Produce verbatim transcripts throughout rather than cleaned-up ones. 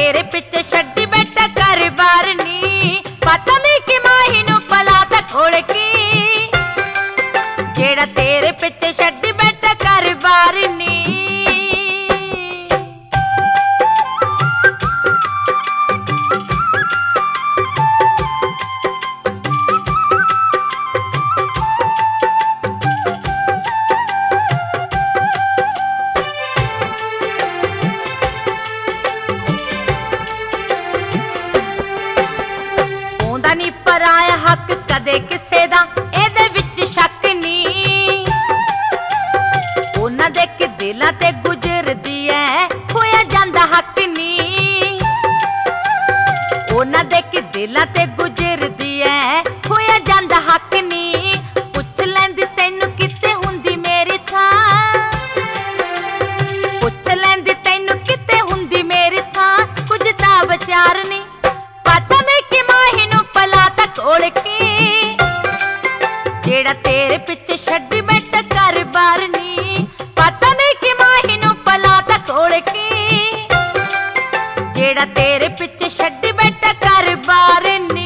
तेरे पिछे छड्डी बैठा घर बार नी, पता नहीं कि माही नू भला तां खोल के, जेड़ा तेरे पिछे छड्डी बैठा घर बार नी। नी पराया हक कदे किसे दा एदे विच शक नी, उन्हां दे कि दिलां ते गुजरदी ऐ खोया जांदा हक नी, उन्हां दे कि दिलां ते गुजरदी ऐ खोया जांदा हक नी। पुछ लैंदी तैनू किते हुंदी मेरी थां, पुछ लैंदी तैनू किते हुंदी मेरी थां, कुछ तां विचार नी, पता नहीं कि माही नू भला तां खोल के, जेड़ा तेरे पिछे छड्डी बैठा घर बार नी, पता नहीं कि माही नू भला तां खोल के, जेड़ा तेरे पिछे छड्डी बैठा घर बार नी।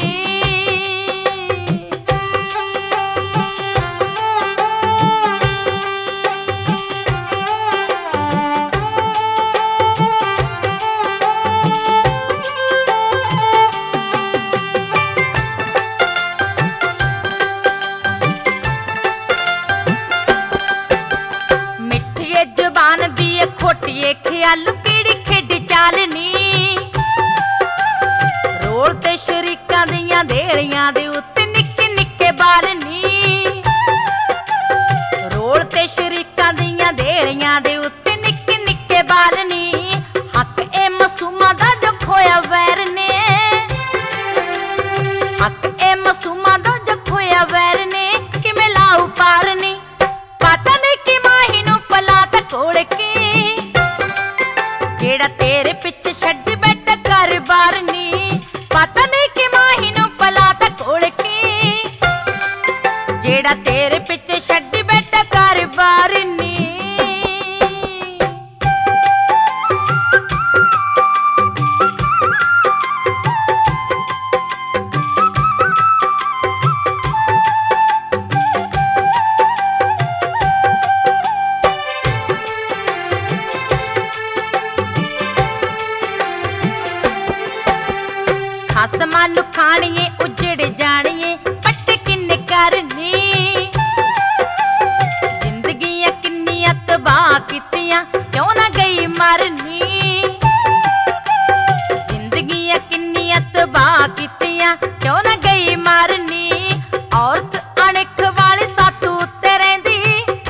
जबान दी खोटिए ख्यालू केड़ी खेडी चालनी, रोल ते शरीकां दियां देड़ियां दे उत्ते निक्के निक्के बाल नी, रोल ते शरीकां दियां देड़ियां दे उत्ते निक्के निक्के बाल नी। हक ए मासूमां दा जो खोया वैर ने, हक ए मासूमां दा जो खोया वैर ने, किवें लाऊ पार नी, पता नहीं कि माही नू भला तां खोल के, जेड़ा तेरे पिछे छड्डी बैठा घर बार नी, पता नहीं कि माही नू भला तां खोल के, जेड़ा तेरे पिछे छड्डी बैठा घर बार नी। खसमां नू खाणीए उजड़ जाणीए पट किन्ने करनी, जिंदगियां किन्नियां तबाह कीतियां क्यों ना गई मरनी, जिंदगियां किन्नियां तबाह कीतियां क्यों ना गई मरनी। औरत अणख वाली सातू उत्ते रहिंदी,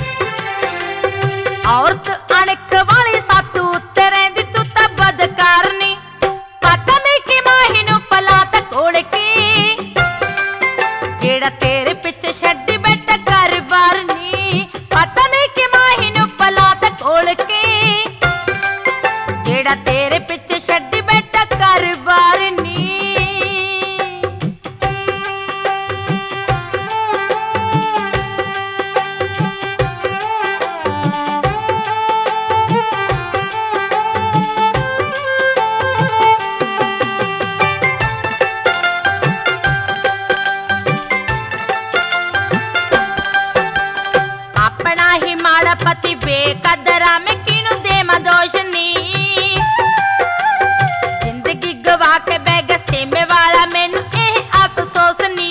औरत अणख वाली सातू उत्ते रहिंदी, तू तां बदकारनी, पता नहीं कि माही नू भला तां खोल के, जेड़ा तेरे पिछे छड्डी बैठा घर बार नी, पता नहीं कि माही नू भला तां खोल के, जेड़ा तेरे पिछे छड्डी बैठा घर बार नी। पति बेकदरा मैं किनू देवां दोष नी, जिंदगी गवा के बैग सेमे वाला मैनू एह अफसोस नी,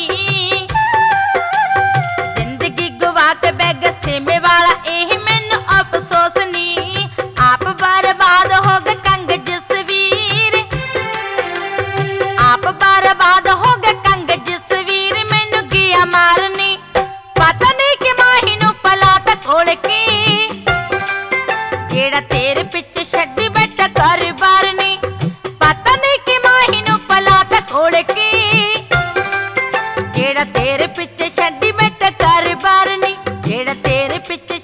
जिंदगी गवा के बैग सेमे वाला एह मैनू अफसोस नी। आप बर्बाद हो गए कंग जसवीर, आप बर्बाद हो गए कंग जसवीर, मैनू गया मारनी, पता नहीं कि माही नू भला तां खोल के, जेड़ा तेरे पिछे छड्डी बैठा घर बार नी, पता नहीं कि माही नू भला तां खोल के, जेड़ा तेरे पिछे छड्डी बैठा घर बार नी, जेड़ा तेरे पिछे